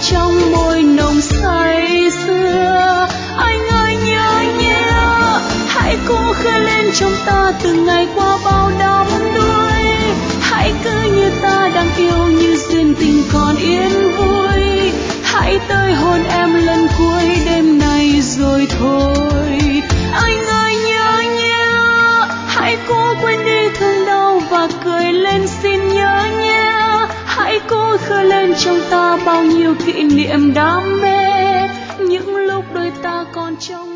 trong môi nồng say sưa. Anh ơi nhớ nhé, hãy cố khơi lên trong ta từng ngày qua bao đắm đuối. Hãy cứ như ta đang yêu, như duyên tình còn yên vui. Hãy tới hôn em lần cuối đêm nay rồi thôi. Anh ơi nhớ nhé, hãy cố quên đi thương đau và cười lên xin nhớ nhé. Hãy cố khơi lên trong ta bao nhiêu kỷ niệm đam mê, những lúc đôi ta còn trong